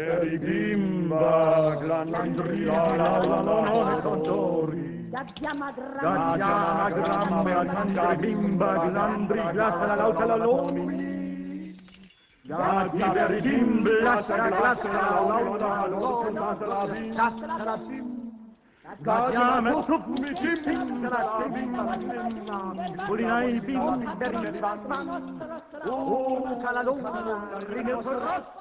per bimba, glandriola, cantori. Gaggiama Gramme, alcandre, bimba, glandri, glassa, la lauta, la loni. Gatti per bimba, glassa, la lauta, la loni, la bimba. Gaggiame, supmi, cimmi, la bimba, pulinai, bimba, oh, calalunga, rime,